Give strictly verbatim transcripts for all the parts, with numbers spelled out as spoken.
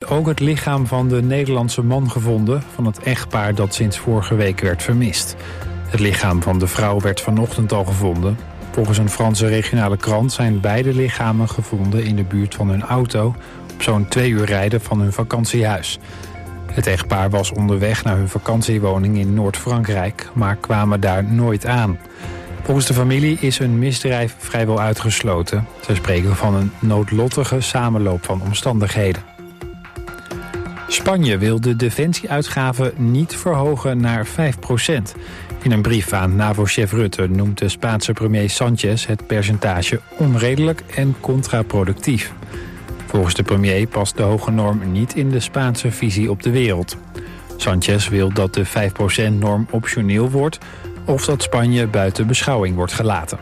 ook het lichaam van de Nederlandse man gevonden van het echtpaar dat sinds vorige week werd vermist. Het lichaam van de vrouw werd vanochtend al gevonden. Volgens een Franse regionale krant zijn beide lichamen gevonden in de buurt van hun auto op zo'n twee uur rijden van hun vakantiehuis. Het echtpaar was onderweg naar hun vakantiewoning in Noord-Frankrijk, maar kwamen daar nooit aan. Volgens de familie is een misdrijf vrijwel uitgesloten. Ze spreken van een noodlottige samenloop van omstandigheden. Spanje wil de defensieuitgaven niet verhogen naar vijf procent. In een brief aan NAVO-chef Rutte noemt de Spaanse premier Sánchez het percentage onredelijk en contraproductief. Volgens de premier past de hoge norm niet in de Spaanse visie op de wereld. Sánchez wil dat de vijf procent norm optioneel wordt of dat Spanje buiten beschouwing wordt gelaten.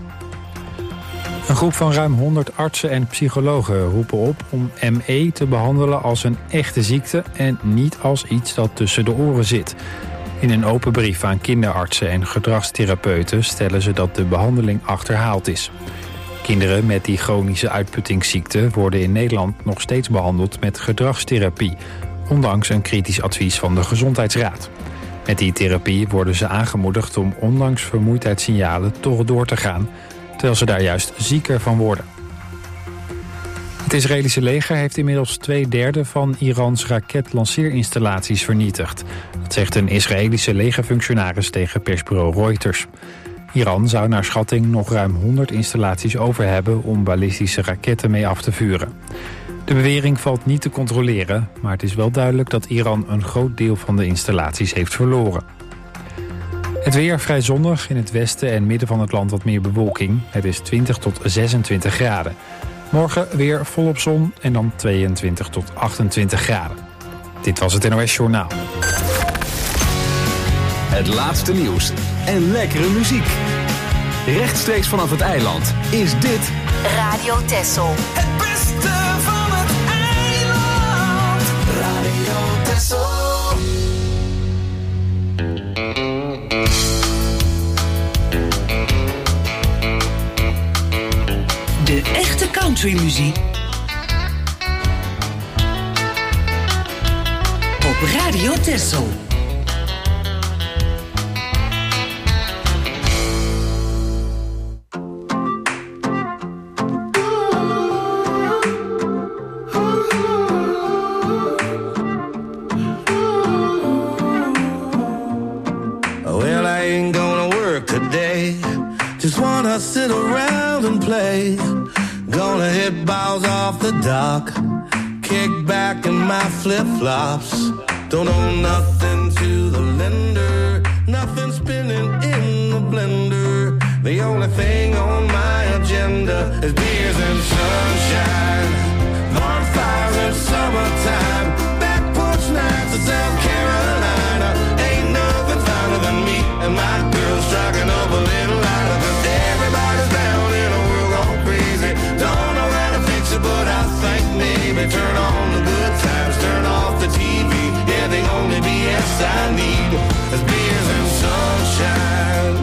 Een groep van ruim honderd artsen en psychologen roepen op om M E te behandelen als een echte ziekte en niet als iets dat tussen de oren zit. In een open brief aan kinderartsen en gedragstherapeuten stellen ze dat de behandeling achterhaald is. Kinderen met die chronische uitputtingsziekte worden in Nederland nog steeds behandeld met gedragstherapie, ondanks een kritisch advies van de Gezondheidsraad. Met die therapie worden ze aangemoedigd om ondanks vermoeidheidssignalen toch door te gaan, terwijl ze daar juist zieker van worden. Het Israëlische leger heeft inmiddels twee derde van Irans raketlanceerinstallaties vernietigd. Dat zegt een Israëlische legerfunctionaris tegen persbureau Reuters. Iran zou naar schatting nog ruim honderd installaties over hebben om ballistische raketten mee af te vuren. De bewering valt niet te controleren, maar het is wel duidelijk dat Iran een groot deel van de installaties heeft verloren. Het weer vrij zonnig, in het westen en midden van het land wat meer bewolking. Het is twintig tot zesentwintig graden. Morgen weer volop zon en dan tweeëntwintig tot achtentwintig graden. Dit was het N O S Journaal. Het laatste nieuws en lekkere muziek. Rechtstreeks vanaf het eiland is dit Radio Texel. Het beste van het eiland. Radio Texel. De echte countrymuziek op Radio Texel. Well, I ain't gonna work today. Just wanna sit around and play. Gonna hit balls off the dock. Kick back in my flip-flops. Don't owe nothing to the lender. Nothing spinning in the blender. The only thing on my agenda is beers and sunshine. Bonfires in summertime. Back porch nights in South Carolina. Ain't nothing finer than me and my girl striking up a little lighter. Cause everybody's down in a world gone crazy. Don't know how to fix it, but I think maybe turn on the good times, turn off the T V. Yeah, the only B S I need is beers and sunshine.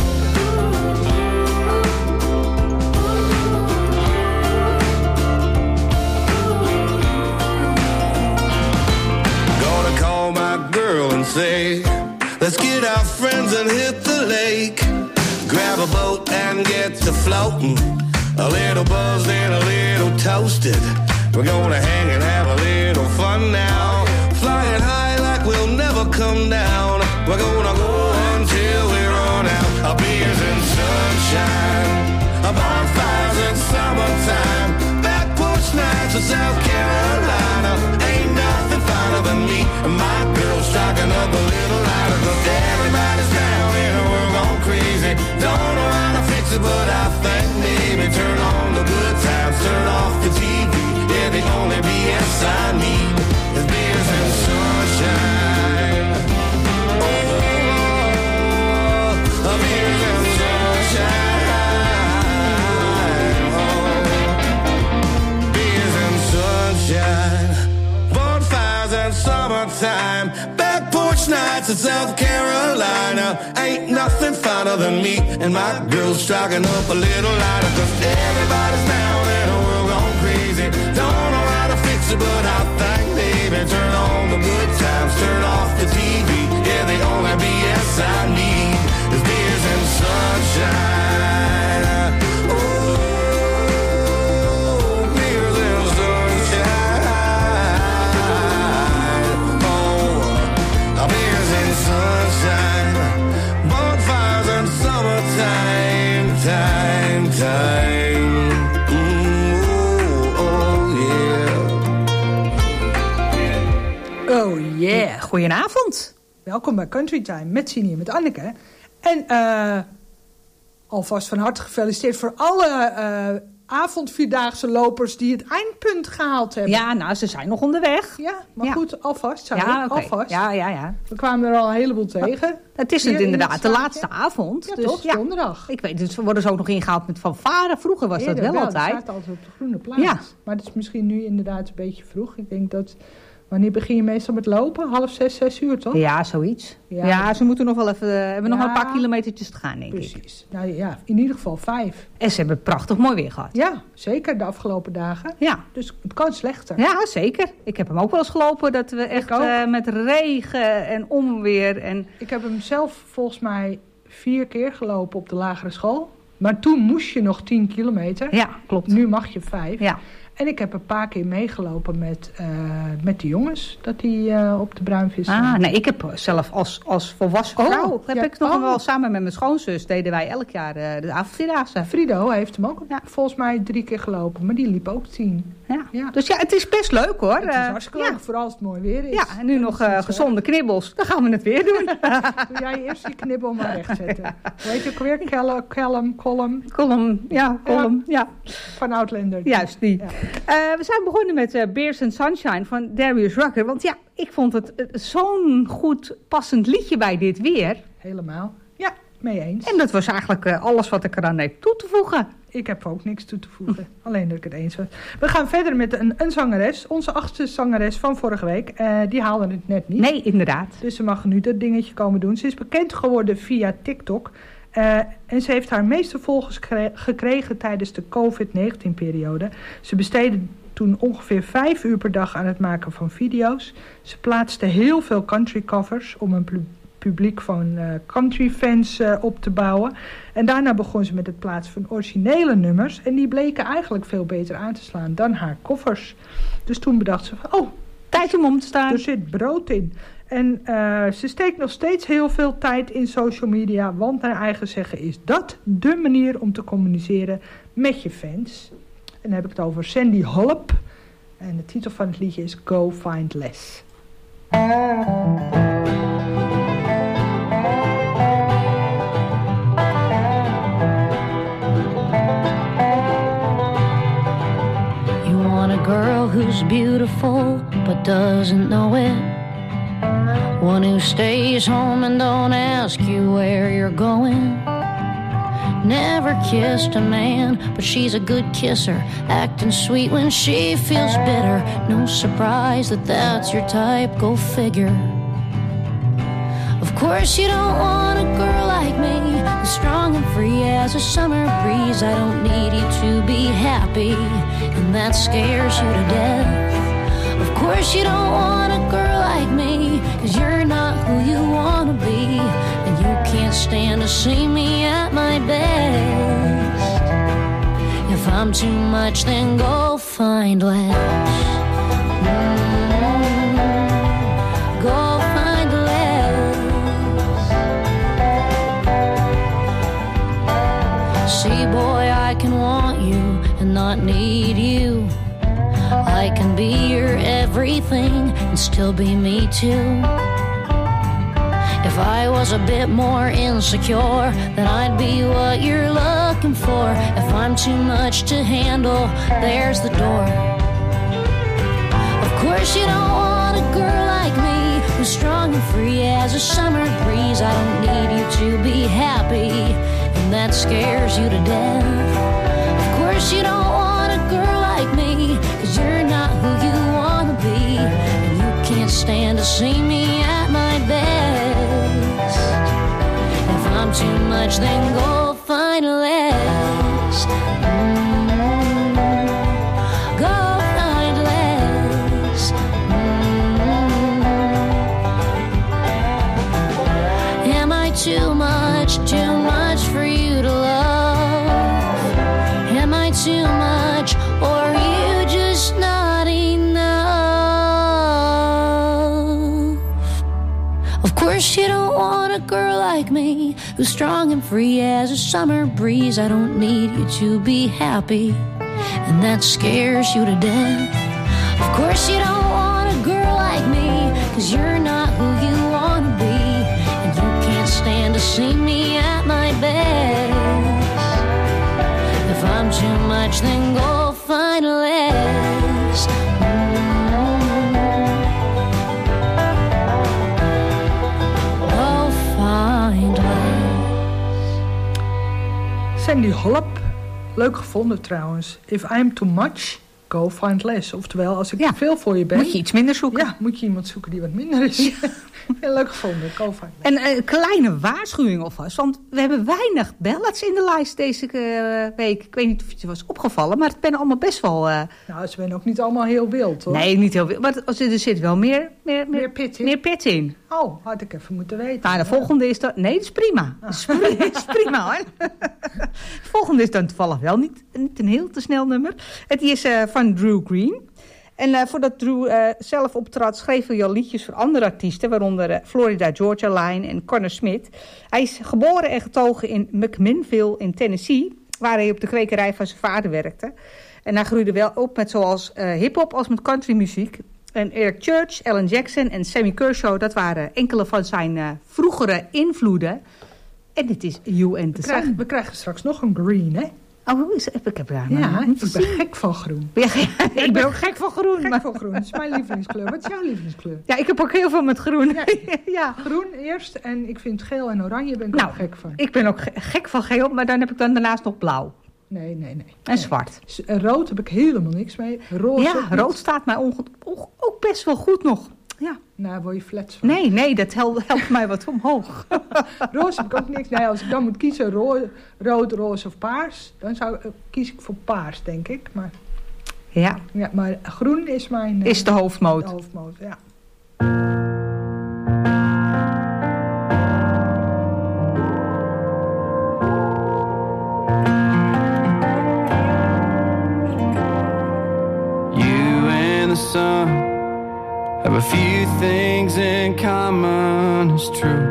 Gonna call my girl and say, let's get our friends and hit the lake. Grab a boat and get to floating. A little buzzed and a little toasted. We're gonna hang and have a little fun now. Flying high like we'll never come down. We're gonna go until we run out. Our beers and sunshine. Our bonfires in summertime. Back porch nights in South Carolina. Ain't nothing finer than me and my girl striking up a little lighter. Cause everybody's down in a world gone crazy. Don't know how to fix it, but I think maybe turn on the good times, turn off the T V. Yeah, the only B S I need is beers and sunshine. Oh, beers and sunshine. Oh, beers and sunshine. Bonfires and summertime. Back porch nights in South Carolina. Ain't nothing finer than me and my girl striking up a little lighter. Cause everybody's down in a world gone crazy. Don't know how to fix it, but I think they Oh yeah, goedenavond. Welkom bij Country Time met Sini en met Anneke. En uh, alvast van harte gefeliciteerd voor alle uh, avondvierdaagse lopers die het eindpunt gehaald hebben. Ja, nou, ze zijn nog onderweg. Ja, maar ja. goed, alvast. Zou ja, ik, okay. alvast. Ja, ja, ja. We kwamen er al een heleboel tegen. Het is het inderdaad in de laatste avond. Ja, dus, toch? Ja. Donderdag. Ik weet, dus we worden zo ook nog ingehaald met fanfare. Vroeger was Eerder, dat wel, wel altijd. Het staat altijd op de groene plaats. Ja. Maar het is misschien nu inderdaad een beetje vroeg. Ik denk dat... Wanneer begin je meestal met lopen? Half zes, zes uur, toch? Ja, zoiets. Ja, ja ze moeten nog wel even... Uh, hebben nog ja, wel een paar kilometertjes te gaan, denk precies. ik. Precies. Nou ja, in ieder geval vijf. En ze hebben prachtig mooi weer gehad. Ja, zeker de afgelopen dagen. Ja. Dus het kan slechter. Ja, zeker. Ik heb hem ook wel eens gelopen dat we echt uh, met regen en onweer en... Ik heb hem zelf volgens mij vier keer gelopen op de lagere school. Maar toen moest je nog tien kilometer. Ja, klopt. Nu mag je vijf. Ja. En ik heb een paar keer meegelopen met, uh, met de jongens, dat die uh, op de Bruinvis zijn. Ah, nee, ik heb zelf als, als volwassen vrouw, oh, heb ja, ik nog oh. wel samen met mijn schoonzus, deden wij elk jaar uh, de avondvierdaagse. Frido heeft hem ook ja. volgens mij drie keer gelopen, maar die liep ook tien. Ja. Ja. Dus ja, het is best leuk hoor. Het is hartstikke leuk, ja. Vooral als het mooi weer is. Ja, en nu en nog uh, gezonde knibbels, dan gaan we het weer doen. Doe jij eerst je knibbel maar rechtzetten. Ja. Weet je ook weer? Callum, Callum, Colum. Colum, ja, Colum, ja. ja. Van Outlander. Juist, die. Ja. Uh, we zijn begonnen met uh, Beers and Sunshine van Darius Rucker. Want ja, ik vond het uh, zo'n goed passend liedje bij dit weer. Helemaal. Ja, mee eens. En dat was eigenlijk uh, alles wat ik eraan heb toe te voegen. Ik heb ook niks toe te voegen. Alleen dat ik het eens was. We gaan verder met een, een zangeres. Onze achtste zangeres van vorige week. Uh, die haalde het net niet. Nee, inderdaad. Dus ze mag nu dat dingetje komen doen. Ze is bekend geworden via TikTok. Uh, en ze heeft haar meeste volgers kre- gekregen tijdens de covid negentien periode. Ze besteedde toen ongeveer vijf uur per dag aan het maken van video's. Ze plaatste heel veel country covers om een pu- publiek van uh, country fans uh, op te bouwen. En daarna begon ze met het plaatsen van originele nummers. En die bleken eigenlijk veel beter aan te slaan dan haar covers. Dus toen bedacht ze van, oh, tijd om om te staan. Er zit brood in. En uh, ze steekt nog steeds heel veel tijd in social media. Want naar eigen zeggen is dat de manier om te communiceren met je fans. En dan heb ik het over Sandy Hollop. En de titel van het liedje is Go Find Les. You want a girl who's beautiful but doesn't know it. One who stays home and don't ask you where you're going. Never kissed a man, but she's a good kisser, acting sweet when she feels bitter. No surprise that that's your type, go figure. Of course you don't want a girl like me, who's strong and free as a summer breeze. I don't need you to be happy, and that scares you to death. Of course you don't want a girl like me, cause you're not who you wanna be, and you can't stand to see me at my best. If I'm too much, then go find Les. Mm-hmm. Go find Les. See, boy, I can want you and not need you. I can be your everything and still be me too. If I was a bit more insecure, then I'd be what you're looking for. If I'm too much to handle, there's the door. Of course you don't want a girl like me, who's strong and free as a summer breeze. I don't need you to be happy, and that scares you to death. Of course you don't want a girl like me, cause you're not who you wanna be, and you can't stand to see me at my best. If I'm too much, then go find Les. Mm-hmm. Go find Les. Mm-hmm. Am I too much, too much for you to love? Am I too much, or are you just not enough? Of course you don't want a girl like me, who's strong and free as a summer breeze. I don't need you to be happy, and that scares you to death. Of course you don't want a girl like me, Hollop. Leuk gevonden trouwens. If I'm too much, go find less. Oftewel, als ik Ja. te veel voor je ben... Moet je iets minder zoeken. Ja, moet je iemand zoeken die wat minder is. Ja. Heel leuk gevonden, go find less. En een kleine waarschuwing alvast, want we hebben weinig ballads in de lijst deze uh, week. Ik weet niet of het je was opgevallen, maar het ben allemaal best wel... Uh... Nou, ze zijn ook niet allemaal heel wild, hoor. Nee, niet heel wild, maar er zit wel meer, meer, meer, Meer pit in? meer pit in. Oh, had ik even moeten weten. Nou, de volgende is dan... Nee, dat is prima. Dat is, dat is prima, hoor. De volgende is dan toevallig wel niet, niet een heel te snel nummer. Het is uh, van Drew Green. En uh, voordat Drew uh, zelf optrad, schreef hij al liedjes voor andere artiesten, waaronder uh, Florida Georgia Line en Connor Smith. Hij is geboren en getogen in McMinnville in Tennessee, waar hij op de kwekerij van zijn vader werkte. En hij groeide wel op met zowel uh, hip-hop als met countrymuziek. En Eric Church, Alan Jackson en Sammy Kershaw, dat waren enkele van zijn uh, vroegere invloeden. En dit is You and the We krijgen, Sun. we krijgen straks nog een green, hè? Oh, hoe is het? Ik heb daar Ja, nog niet ik ben gezien. gek van groen. Ben jij- ik ben ook gek van groen. Gek maar- van groen, dat is mijn lievelingskleur. Wat is jouw lievelingskleur? Ja, ik heb ook heel veel met groen. Ja. Ja. Groen eerst en ik vind geel en oranje ben ik Nou, ook gek van. Ik ben ook ge- gek van geel, maar dan heb ik dan daarnaast nog blauw. Nee, nee, nee. En nee. zwart. S- en rood heb ik helemaal niks mee. Roze Ja, ook niet. rood staat mij onge- onge- ook best wel goed nog. Ja. Nou, word je flats van. Nee, nee, dat hel- helpt mij wat omhoog. Roze heb ik ook niks. Nee, als ik dan moet kiezen, ro- rood, roze of paars, dan zou, uh, kies ik voor paars, denk ik. Maar, Ja, ja, maar groen is mijn uh, is de hoofdmoot. de hoofdmoot. Ja. You and the sun have a few things in common, it's true.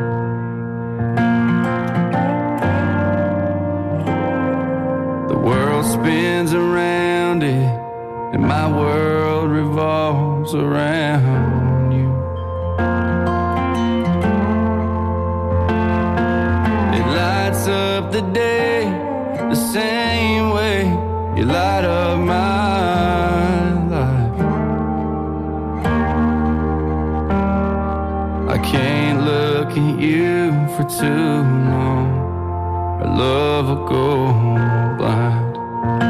The world spins around it, and my world revolves around you. It lights up the day the same way you light up my life. I can't look at you for too long. Our love will go blind.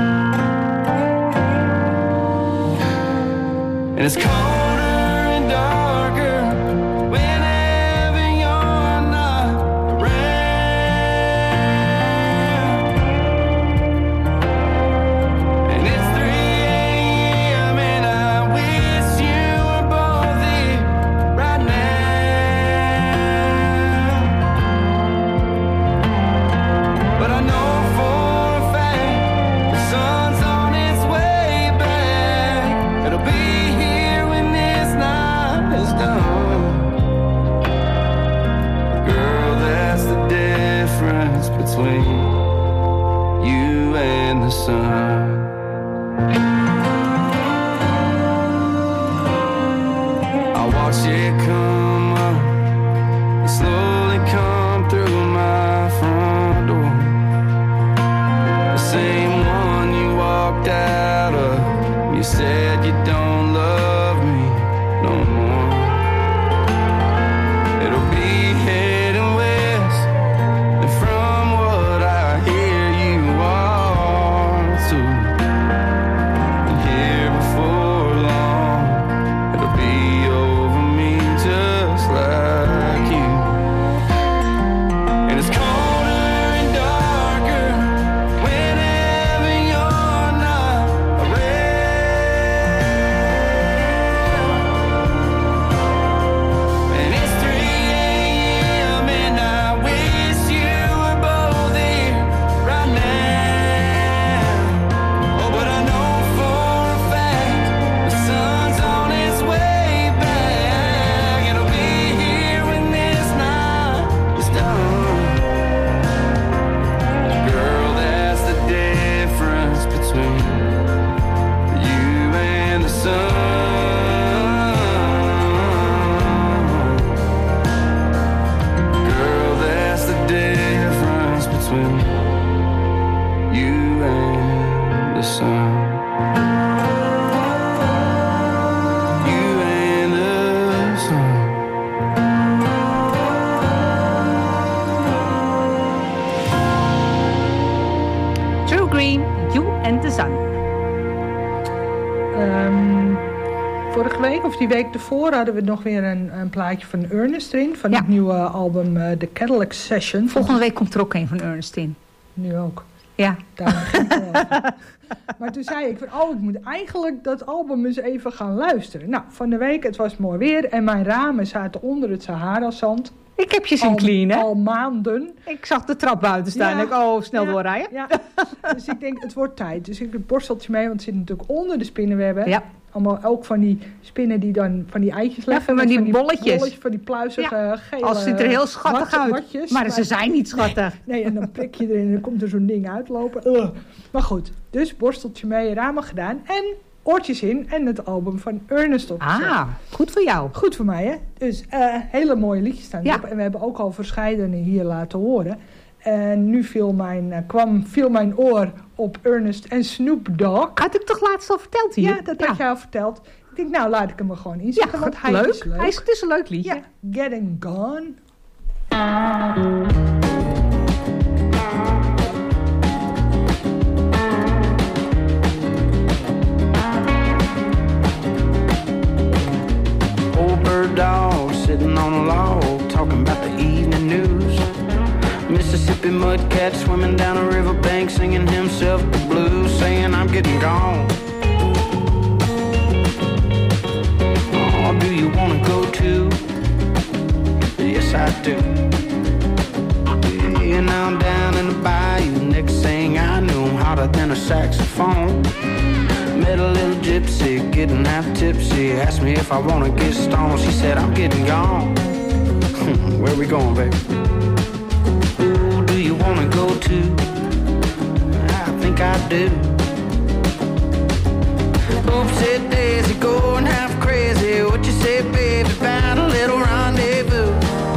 And it's colder and darker whenever you're not around. And it's three a.m. and I wish you were both here right now. But I know for a fact the sun's on its way back. It'll be here when this night is done. Girl, that's the difference between you and the sun. I watch it come up and slowly come through my front door. The same one you walked out of. You said you don't love me no more. It'll be heading west, and from what I hear you are too. And here before long, it'll be over me too. of die week ervoor hadden we nog weer een, een plaatje van Ernest erin. Van Ja. het nieuwe album uh, The Cadillac Session. Volgende week komt er ook een van Ernest in. Nu ook. Ja. Daar begin ik wel over. Maar toen zei ik, van, oh, ik moet eigenlijk dat album eens even gaan luisteren. Nou, van de week, het was mooi weer en mijn ramen zaten onder het Sahara-zand. Ik heb je zien al, cleanen. al maanden. Ik zag de trap buiten staan. Ja. En ik, oh, snel Ja, doorrijden. Ja. Dus ik denk, het wordt tijd. Dus ik heb het borsteltje mee, want het zit natuurlijk onder de spinnenwebben. Ja. Allemaal ook van die spinnen die dan van die eitjes Ja, leggen. van met die bolletjes. bolletjes. Van die pluizige gele... Als ziet er heel schattig wat- uit. watjes. maar ze zijn niet schattig. Nee, en dan prik je erin en dan komt er zo'n ding uitlopen. Ugh. Maar goed, dus borsteltje mee, ramen gedaan. En oortjes in en het album van Ernest opgezet. Ah, goed voor jou. Goed voor mij, hè? Dus uh, hele mooie liedjes staan Ja. erop. En we hebben ook al verscheidene hier laten horen. En nu viel mijn, uh, kwam, viel mijn oor op Ernest en Snoop Dogg. Had ik toch laatst al verteld hier? Ja, dat had jij al verteld. Ik denk, nou, laat ik hem er gewoon Ja, inzetten, want hij leuk. is leuk. Hij is, het is een leuk liedje. Ja, Getting Gone. Old bird dog sitting on a log talking about the evening news. Mississippi mudcat swimming down a riverbank singing himself the blues, saying I'm getting gone. Oh, do you wanna go too? Yes, I do. Yeah, now I'm down in the bayou. Next thing I knew, I'm hotter than a saxophone. Met a little gypsy, getting half tipsy. Asked me if I wanna get stoned. She said, I'm getting gone. Where we going, baby? Ooh, do you wanna go too? I think I do. Oopsie daisy, going half crazy. What you say, baby, about a little rendezvous?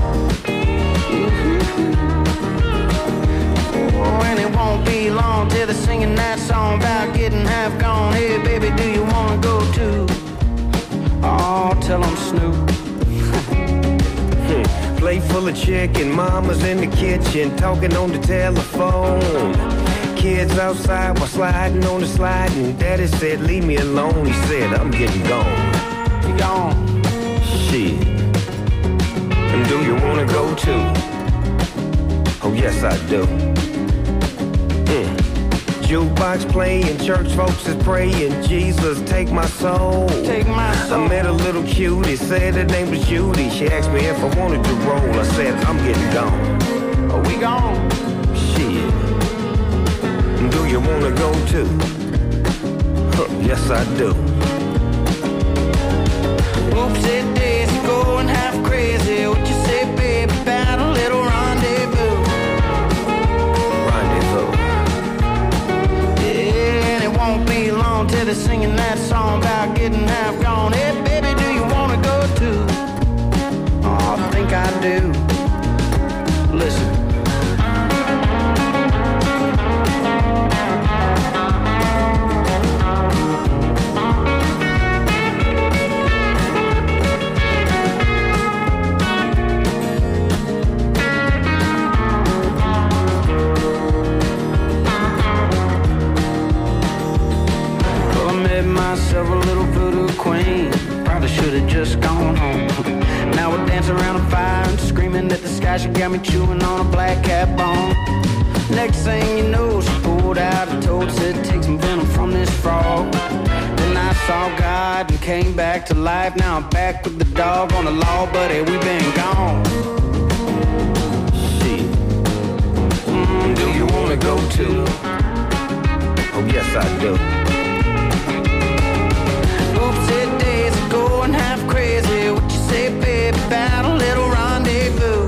Oh, and it won't be long till they're singing that song about getting half gone. Hey, baby, do you wanna go too? Oh, tell them Snoop. Plate full of chicken, mama's in the kitchen, talking on the telephone. Kids outside while sliding on the slide, and daddy said, leave me alone. He said, I'm getting gone. You gone? Shit. And do you wanna go too? Oh, yes, I do. Mm. Jukebox playing, church folks is praying, Jesus, take my soul. Take my soul. I met a little cutie, said her name was Judy. She asked me if I wanted to roll. I said, I'm getting gone. Are we gone? Shit. Do you wanna go too? Huh, yes, I do. Oopsie daisy, going half crazy. What you say, baby, about a little rendezvous? Rendezvous. Yeah, and it won't be long till they're singing that song about getting half gone. Hey, baby, do you wanna go too? Oh, I think I do. Listen. Myself a little voodoo queen. Probably should have just gone home. Now we're dancing around a fire and screaming at the sky. She got me chewing on a black cat bone. Next thing you know, she pulled out a toad, said take some venom from this frog. Then I saw God and came back to life. Now I'm back with the dog on the law, buddy, we been gone. Shit. Mm, do you wanna go too? Oh, yes, I do. Oopsie daisy, going half crazy. What you say, baby, about a little rendezvous?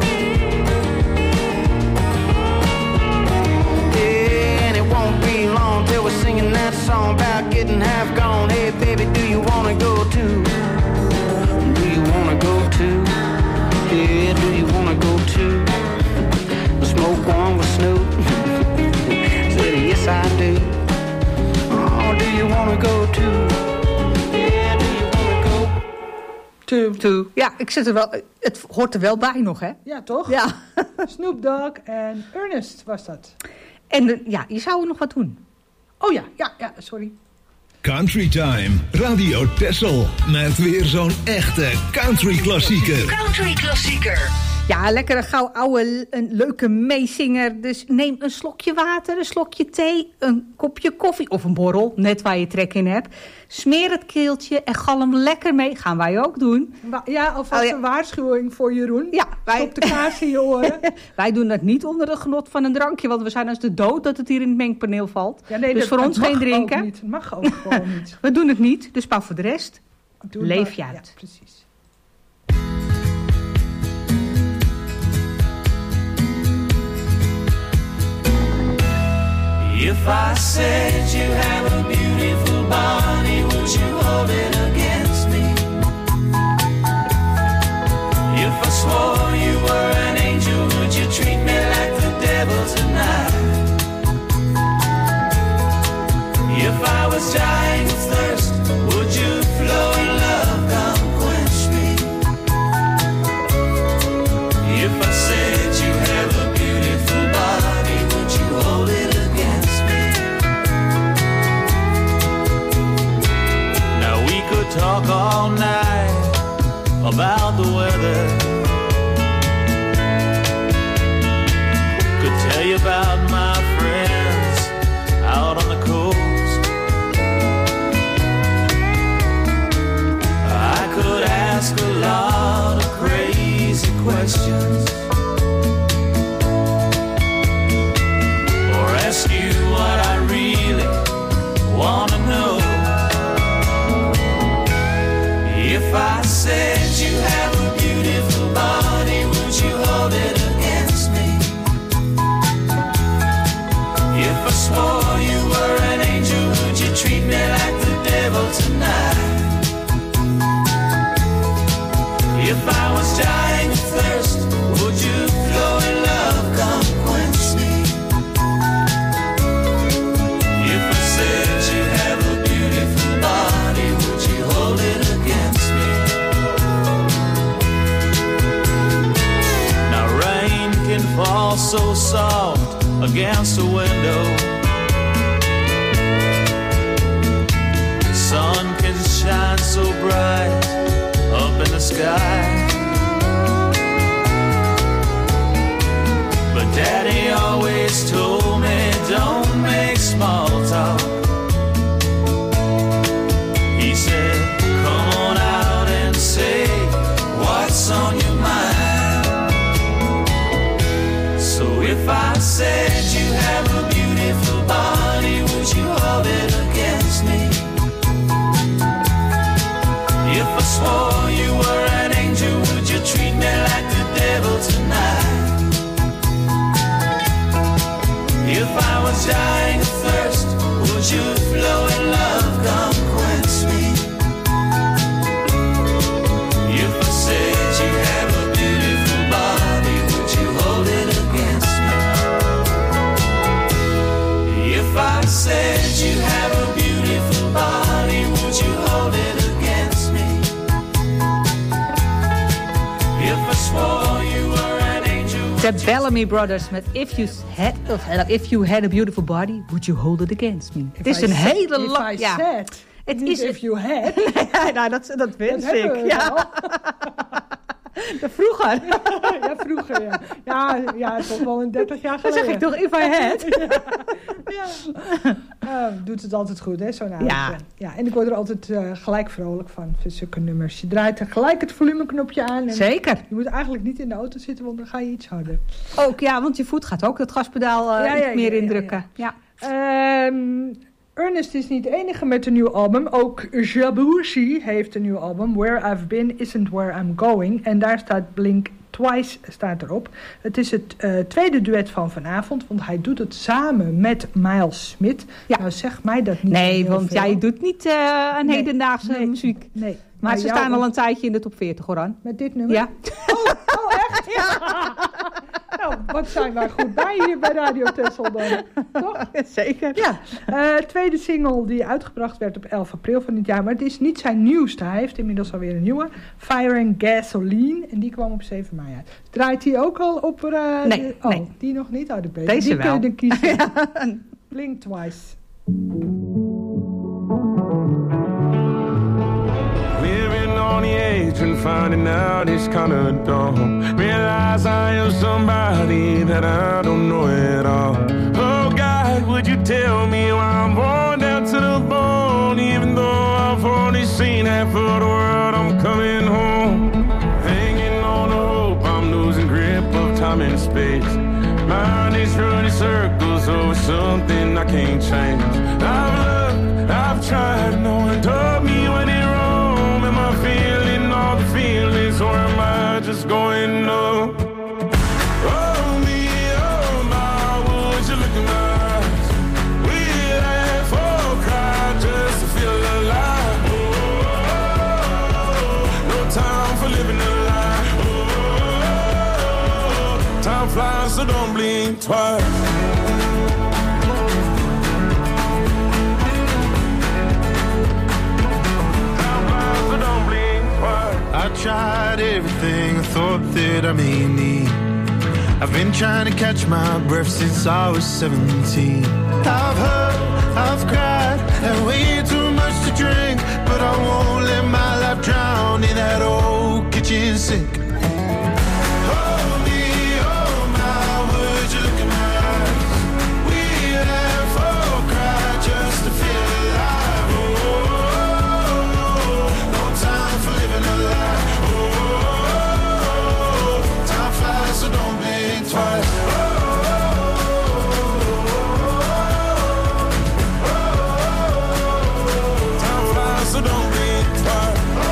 Yeah, and it won't be long till we're singing that song about getting half gone. Hey, baby, do you wanna go too? Do you wanna go too? Yeah, do you wanna go too? Smoke one with Snoop. Said yes, I do. Oh, do you wanna go too? Two. Two. Ja, ik zit er wel, het hoort er wel bij nog, hè? Ja, toch? Ja. Snoop Dogg en Ernest was dat. En de, ja, je zou er nog wat doen. Oh ja, ja, ja, sorry. Country Time, Radio Texel. Met weer zo'n echte country klassieker. Country klassieker. Ja, lekkere gauw ouwe, een leuke meezinger. Dus neem een slokje water, een slokje thee, een kopje koffie of een borrel. Net waar je trek in hebt. Smeer het keeltje en galm lekker mee. Gaan wij ook doen. Ja, alvast oh, ja. een waarschuwing voor Jeroen. Ja, wij... Stop de kaas in je oren. Wij doen dat niet onder het genot van een drankje. Want we zijn als de dood dat het hier in het mengpaneel valt. Ja, nee, dus dat, voor ons geen drinken. Ook niet. Het mag ook gewoon niet. We doen het niet, dus pas voor de rest. Doe leef maar. je uit. Ja, precies. If I said you have a beautiful body, would you hold it against me? If I swore you were an angel, would you treat me like the devil tonight? If I was dying of thirst, would you flow in love, come quench me? If I said you have a beautiful body, would you hold it against me? Now we could talk all night about the weather. Could tell you about my friends out on the coast. I could ask a lot of crazy questions, or ask you what I really want to know. If I said you have a beautiful body, would you hold it against me? If I swore you were an angel, would you treat me like the devil tonight? If I was dying of thirst, would you flow in love, come quench me? If I said you have a beautiful body, would you hold it against me? Now rain can fall so soft against a window. Sun can shine so bright up in the sky. But Daddy always told me, don't make small talk. He said, come on out and say what's on your mind. So if I said you have a beautiful body, would you hold it against me? If I swore you were an angel, would you treat me like the devil tonight? If I was dying of thirst, would you flow in love, come quench me? If I said you have a beautiful body, would you hold it against me? If I said you have a beautiful body, would you hold it against me? If I swore you were an angel. The Bellamy Brothers met If You Had, of, if you had a Beautiful Body, Would You Hold It Against Me. Het is een hele lange... Ja. Said, het niet is if you had. Nee, nou, dat, dat wens Dat ik. Ja. De vroeger. Ja, vroeger, ja. Ja, ja, toch wel een dertig jaar Dan geleden. zeg ik toch, if I had. Ja. Ja. Uh, doet het altijd goed, hè, zo'n avond. Ja. Ja. En ik word er altijd uh, gelijk vrolijk van, van zulke nummers. Je draait er gelijk het volumeknopje aan. En zeker. Je moet eigenlijk niet in de auto zitten, want dan ga je iets harder. Ook, ja, want je voet gaat ook het gaspedaal uh, ja, ja, iets meer ja, indrukken. Ja, ja. ja. Um, Ernest is niet de enige met een nieuw album. Ook Jabushi heeft een nieuw album. Where I've Been Isn't Where I'm Going. En daar staat Blink Twice staat erop. Het is het uh, tweede duet van vanavond. Want hij doet het samen met Miles Smith. Ja. Nou, zeg mij dat niet. Nee, want veel. Jij doet niet uh, aan nee. hedendaagse nee. muziek. Nee. Maar, maar ze jou... staan al een tijdje in de top veertig, hoor aan. Met dit nummer? Ja. Oh, oh echt? Ja. Nou, wat zijn wij goed bij hier bij Radio Texel dan. Toch? Zeker. Ja. Uh, tweede single die uitgebracht werd op elf april van dit jaar. Maar het is niet zijn nieuwste. Hij heeft inmiddels alweer een nieuwe. Fire and Gasoline. En die kwam op zeven mei uit. Draait hij ook al op... Uh, nee, de, oh, nee. Die nog niet? Oh, de beter. Deze die wel. kun je dan kiezen. Blink Twice. on the edge and finding out it's kinda dumb. Realize I am somebody that I don't know at all. Oh God, would you tell me why I'm worn down to the bone? Even though I've only seen half of the world, I'm coming home. Hanging on the hope, I'm losing grip of time and space. Mind is running circles over something I can't change. I've looked, I've tried, no one told me when it wrong. Am I feeling all the feelings, or am I just going up? Oh me, oh my, would you look in my eyes? We laugh or cry just to feel alive. Oh, no time for living a lie. Oh, time flies, so don't blink twice. I tried everything I thought that I may need. I've been trying to catch my breath since I was seventeen. I've hurt, I've cried, and way too much to drink, but I won't let my life drown in that old kitchen sink. Oh me, oh my, would you look in my eyes? We laugh or cry just to feel alive. Oh, no time for living a lie. So don't blink twice. Oh, oh, oh, time flies, so don't blink twice. Oh,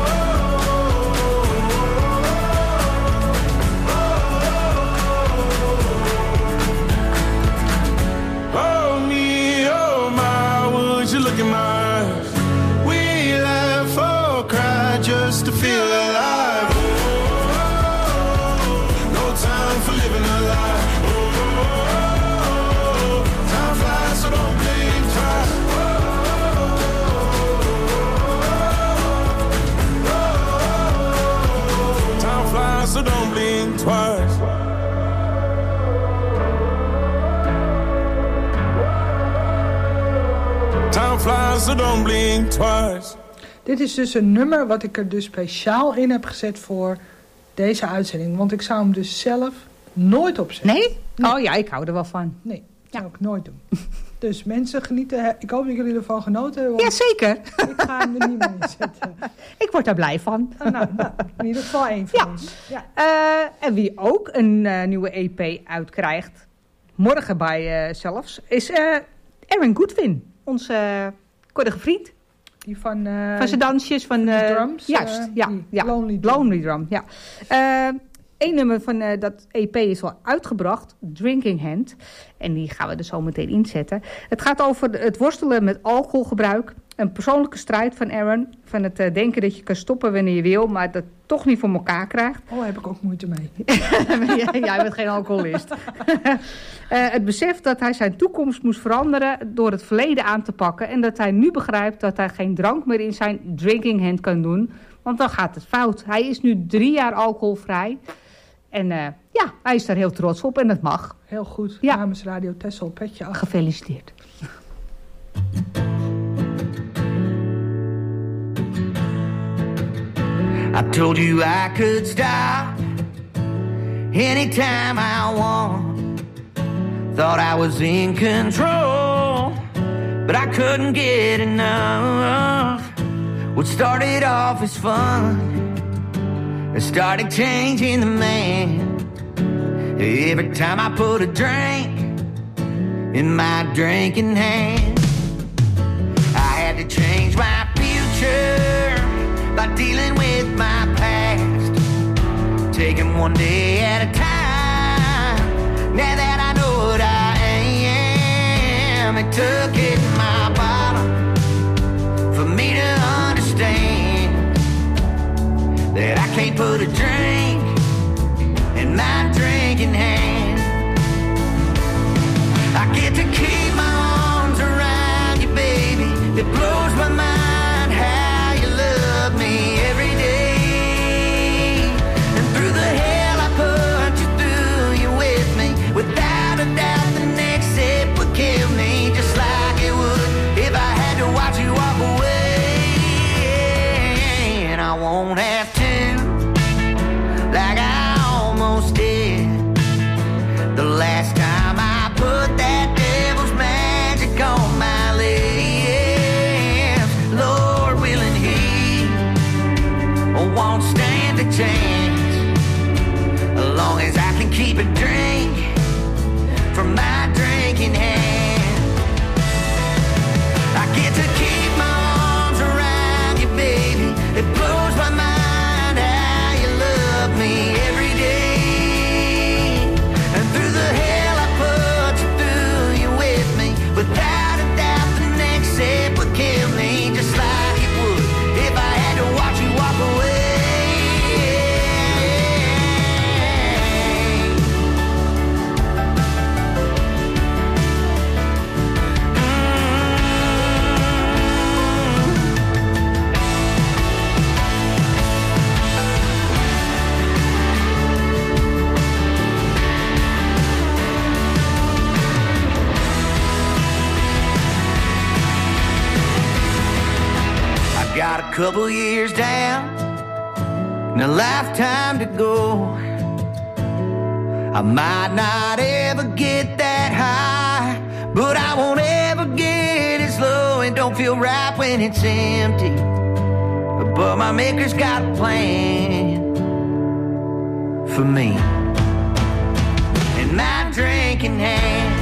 oh, oh, me, oh my, would you look in my eyes? We laugh or cry just to feel alive. Time for living a lie. Oh, time flies, so don't blink twice. Oh, time flies, so don't blink twice. Time flies, so don't blink twice. Dit is dus een nummer wat ik er dus speciaal in heb gezet voor deze uitzending. Want ik zou hem dus zelf nooit opzetten. Nee? nee? Oh ja, ik hou er wel van. Nee, dat zou ik nooit doen. Dus mensen genieten. Ik hoop dat jullie ervan genoten hebben. Ja, zeker. Ik ga hem er niet meer in zetten. Ik word daar blij van. Oh, nou, nou, in ieder geval één van ja. ons. Ja. Uh, en wie ook een uh, nieuwe E P uitkrijgt, morgen bij uh, zelfs, is uh, Aaron Goodwin. Onze uh, kordige vriend. Die van... Uh, van zijn dansjes. Van uh, drums. Juist, uh, ja. ja. Lonely Drum. Lonely Drum, ja. Uh, Eén nummer van uh, dat E P is al uitgebracht, Drinking Hand. En die gaan we er zo meteen inzetten. Het gaat over het worstelen met alcoholgebruik. Een persoonlijke strijd van Aaron. Van het uh, denken dat je kan stoppen wanneer je wil, maar dat toch niet voor elkaar krijgt. Oh, daar heb ik ook moeite mee. Jij bent geen alcoholist. uh, het besef dat hij zijn toekomst moest veranderen door het verleden aan te pakken. En dat hij nu begrijpt dat hij geen drank meer in zijn drinking hand kan doen. Want dan gaat het fout. Hij is nu drie jaar alcoholvrij. En uh, ja, hij is daar heel trots op en dat mag. Heel goed. Ja. Namens Radio Texel, petje af. Gefeliciteerd. I told you I could stop anytime I want. Thought I was in control, but I couldn't get enough. What started off as fun, it started changing the man. Every time I put a drink in my drinking hand, I had to change my future by dealing with my past, taking one day at a time. Now that I know what I am, it took it in my bottom for me to understand that I can't put a drink in my drinking hand. I get to keep my arms around you, baby. It blows my mind how you love me every day. And through the hell I put you through, you're with me. Without a doubt, the next step would kill me, just like it would if I had to watch you walk away. And I want a chance. As long as I can keep a drink from my drinking hand. I get to keep my arms around you, baby. It blows my mind how you love me every day. And through the hell I put you through, you with me. Without a doubt, the next step would kill me, just like it would if I had to watch you walk away. Got a couple years down and a lifetime to go. I might not ever get that high, but I won't ever get as low. It don't feel right when it's empty, but my maker's got a plan for me. In my drinking hand,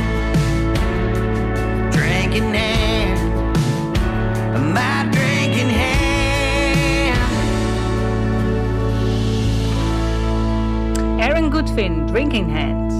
drinking hand, my drinking hand. Aaron Goodwin, Drinking Hand.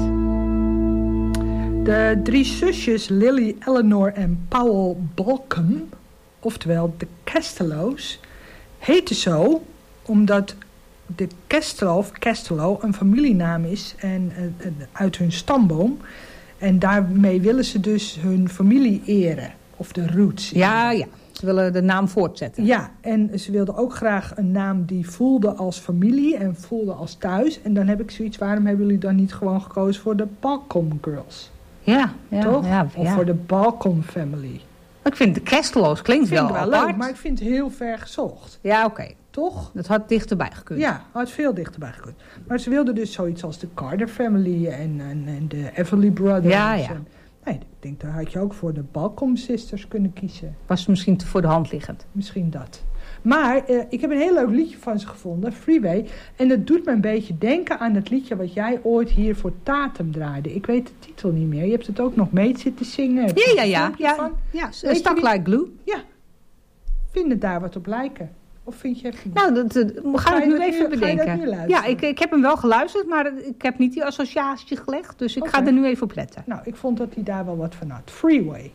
De drie zusjes Lily, Eleanor en Powell Balcom, oftewel de Castello's, heten zo omdat de Castello of Castello een familienaam is en uh, uit hun stamboom. En daarmee willen ze dus hun familie eren, of de roots. Ja, ja. Ze willen de naam voortzetten. Ja, en ze wilden ook graag een naam die voelde als familie en voelde als thuis. En dan heb ik zoiets, waarom hebben jullie dan niet gewoon gekozen voor de Balcom Girls? Ja, ja. Toch? Ja, of ja. voor de Balcom Family. Ik vind de Castello's klinkt vind wel, wel apart. leuk, maar ik vind het heel ver gezocht. Ja, oké. Okay. Toch? Dat had dichterbij gekund. Ja, had veel dichterbij gekund. Maar ze wilden dus zoiets als de Carter Family en, en, en de Everly Brothers. Ja, ja. En, nee, ik denk, daar had je ook voor de Balcom Sisters kunnen kiezen. Was misschien te voor de hand liggend. Misschien dat. Maar uh, ik heb een heel leuk liedje van ze gevonden, Freeway. En dat doet me een beetje denken aan het liedje wat jij ooit hier voor Tatum draaide. Ik weet de titel niet meer. Je hebt het ook nog mee zitten zingen. Heb Ja, ja, je ja. een ja, van? ja. Weet Stuck je wie- Like Glue. Ja. Vind het daar wat op lijken? Of vind je even niet? Nou, dat, dat, we Ga gaan je het nu dat even nu- ga je bedenken. dat nu luisteren? Ja, ik, ik heb hem wel geluisterd, maar ik heb niet die associatie gelegd. Dus ik Oké. ga er nu even op letten. Nou, ik vond dat hij daar wel wat van had. Freeway.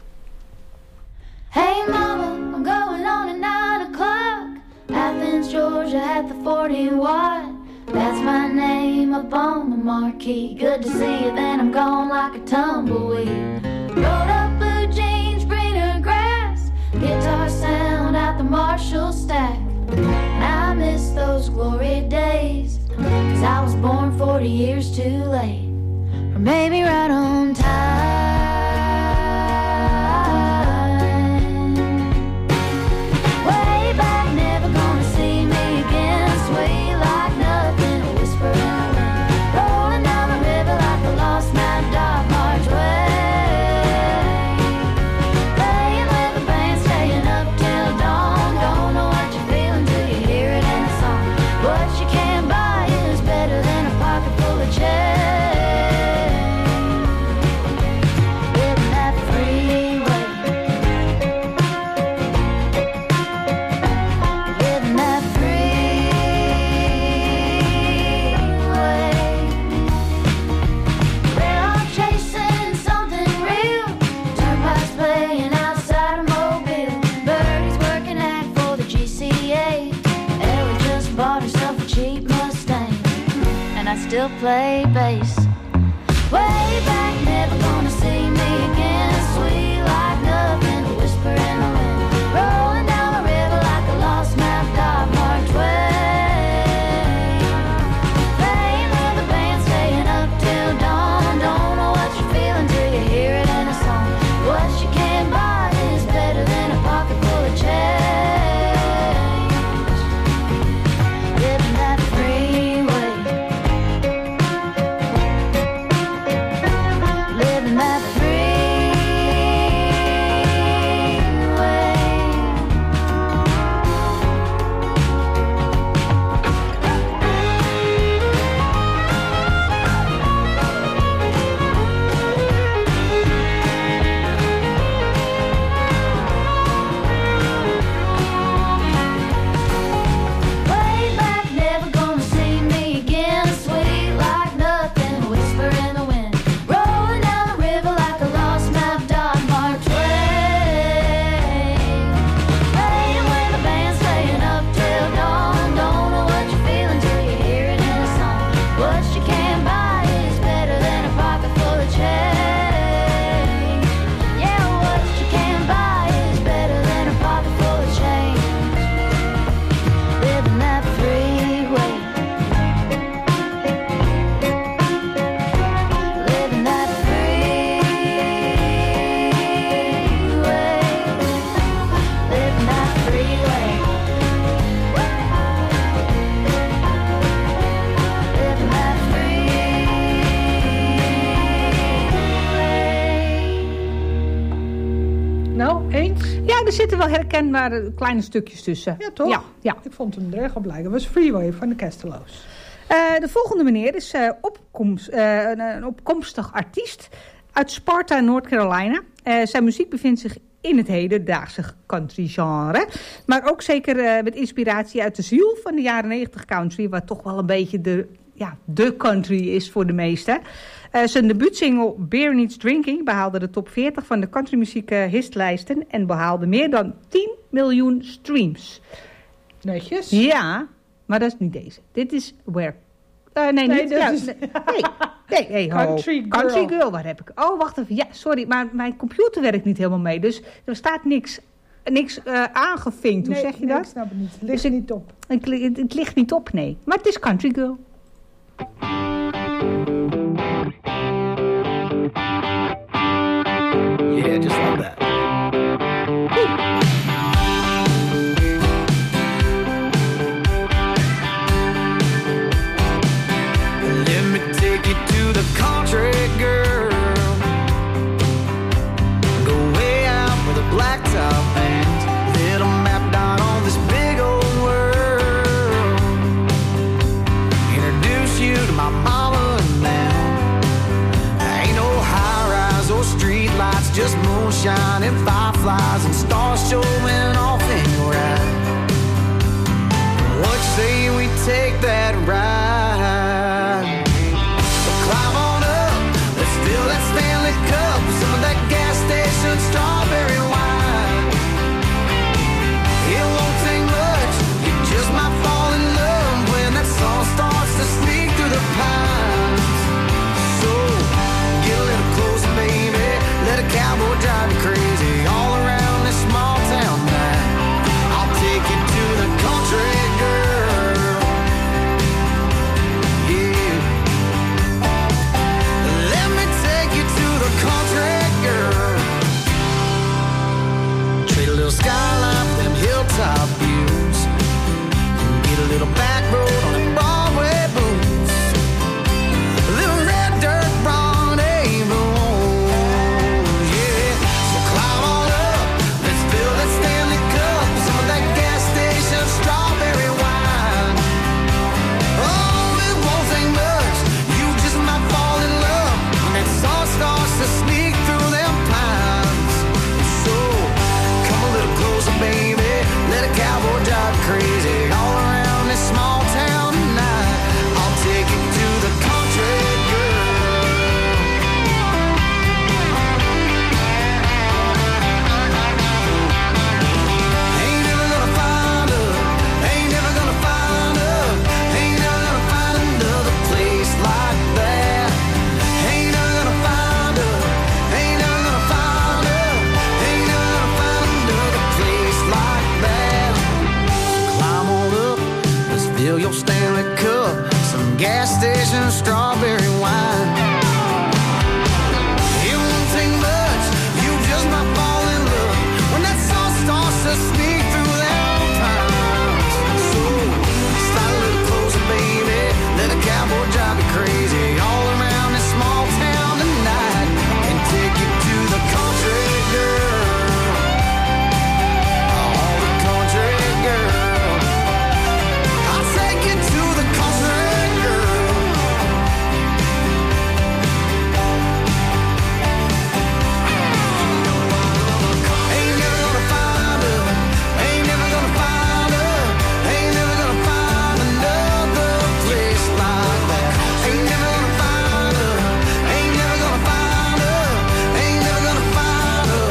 Hey mama, I'm going on at nine o'clock. Athens, Georgia at the forty-one. That's my name up on the marquee. Good to see you, then I'm gone like a tumbleweed. Rolled up blue jeans, greener grass. Guitar sound at the Marshall stack. I miss those glory days, 'cause I was born forty years too late. Or maybe right on time. Way back, never gonna see me again. Sweet like nothing, a whisper in the wind. Rolling down the river like a lost map, dark March way. Playing with the band, staying up till dawn. Don't know what you're feeling till you hear it in a song. What you can't buy is better than a pocket full of change. Living that freeway. Living that freeway. We're all chasing something real. Turnpikes playing outside of Mobile. Birdie's working at for the G C A. Ellie just bought herself a cheap Mustang, and I still play bass. Way back, never gonna see me again. Sweet like nothing, a whisper in the wind. Rolling down the river like a lost map, dog marked way. Playing with the band, staying up till dawn. Don't know what you're feeling till you hear it in a song. What you can't buy is better than a pocket full of change. Living that freeway. Living that freeway. zitten wel herkenbare kleine stukjes tussen. Ja, toch? Ja, ja. Ik vond hem er erg op lijken. Dat was Freeway van de Castello's. Uh, de volgende meneer is uh, opkomst, uh, een, een opkomstig artiest uit Sparta, North Carolina. Uh, zijn muziek bevindt zich in het hedendaagse country genre. Maar ook zeker uh, met inspiratie uit de ziel van de jaren negentig country. Wat toch wel een beetje de, ja, de country is voor de meesten. Uh, zijn debuutsingle Beer Needs Drinking behaalde de top veertig van de countrymuziek uh, hitlijsten. En behaalde meer dan tien miljoen streams. Netjes. Ja, maar dat is niet deze. Dit is Where... Uh, nee, nee, niet. dat Ja, is... nee, nee, nee ho. Country Girl. Country Girl, waar heb ik... Oh, wacht even. Ja, sorry, maar mijn computer werkt niet helemaal mee. Dus er staat niks, niks uh, aangevinkt. Hoe nee, zeg je nee, dat? ik snap het niet. Het ligt dus niet op. Het, het, het ligt niet op, nee. Maar het is Country Girl. Yeah, just like that. Woo. Country girl, go way out where the blacktop ends. Little map dot on this big old world. Introduce you to my mama and them. Ain't no high rise or street lights, just moonshine and fireflies and stars showing off in your eyes. What you say we take that ride? Climb on up, let's fill that Stanley Cup with some of that gas station strawberry wine. It won't take much, you just might fall in love when that song starts to sneak through the pines. So, get a little closer, baby, let a cowboy drive you crazy all around this small town night. I'll take you to the country girl. Yeah. Let me take you to the country girl. Trade a little skyline for them hilltop views. Get a little back road on them Broadway boots. A little red dirt rendezvous. Yeah, so climb on up. Let's fill that Stanley Cup with some of that gas station strawberry wine. Oh, it won't take much. You just might fall in love when that sun starts to sneak through them pines. So, come a little closer, baby. Let a cowboy drive you crazy all around this small town tonight. I'll take you to the country girl. Ain't never gonna find her. Ain't never gonna find her. Ain't never gonna find another place like that. Ain't never gonna find her. Ain't never gonna find her. Ain't never gonna find another place like that. Climb on up, let's fill your Stanley Cup. Some gas station strawberry wine. It won't take much, you just might fall in love when that sun starts to sneak through them pines. So, slide a little closer, baby. Let a cowboy drive you crazy all around this small town tonight. And take you to the country girl. Oh, the country girl. I'll take you to the country girl. Ain't never gonna find her. Ain't never gonna find her. Ain't never gonna find another place like that. Ain't never gonna find her. Ain't never gonna find her. Ain't never gonna find her.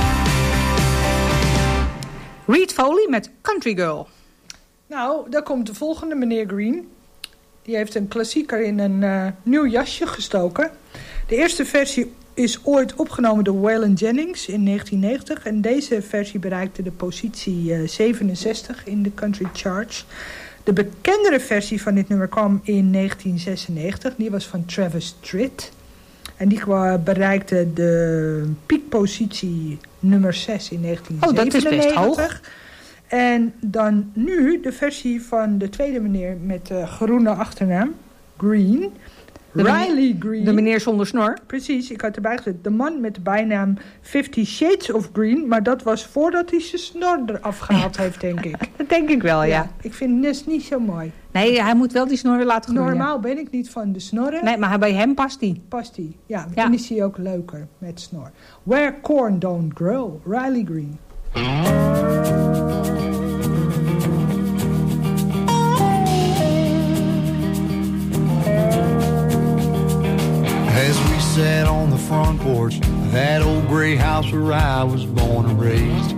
Reed Foley met Country Girl. Nou, daar komt de volgende, meneer Green. Die heeft een klassieker in een uh, nieuw jasje gestoken. De eerste versie is ooit opgenomen door Waylon Jennings in negentien negentig. En deze versie bereikte de positie uh, zevenenzestig in de country charts. De bekendere versie van dit nummer kwam in negentien zesennegentig. Die was van Travis Tritt. En die kwa- bereikte de piekpositie nummer zes in negentien zevenennegentig. Oh, dat is best hoog. En dan nu de versie van de tweede meneer met de groene achternaam, Green. De Riley meneer, Green. De meneer zonder snor. Precies, ik had erbij gezet. De man met de bijnaam Fifty Shades of Green. Maar dat was voordat hij zijn snor eraf gehaald heeft, denk ik. Dat denk ik wel, ja. ja. Ik vind het niet zo mooi. Nee, hij moet wel die snor weer laten groeien. Normaal ben ik niet van de snorren. Nee, maar bij hem past die. Past die, ja. ja. En is hij ook leuker met snor. Where corn don't grow, Riley Green. As we sat on the front porch of that old gray house where I was born and raised,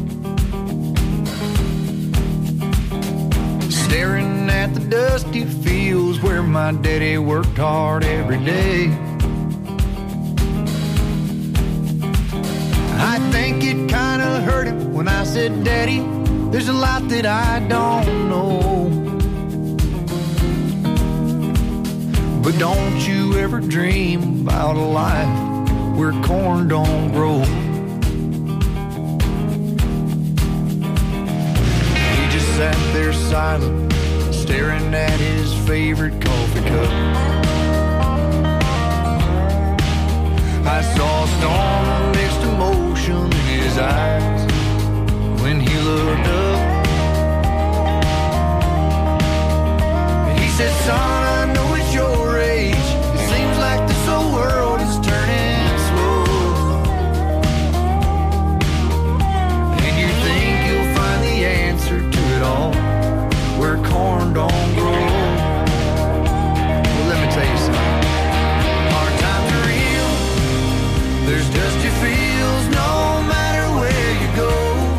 staring at the dusty fields where my daddy worked hard every day, I think it kinda hurt him when I said, Daddy, there's a lot that I don't know. But don't you ever dream about a life where corn don't grow. He just sat there silent, staring at his favorite coffee cup. I saw a storm of mixed emotion in his eyes when he looked up. And he said, son, I know it's your age. It seems like this whole world is turning slow. And you think you'll find the answer to it all where corn don't grow. Well, let me tell you something. Hard times are real. There's dusty fields no matter where you go.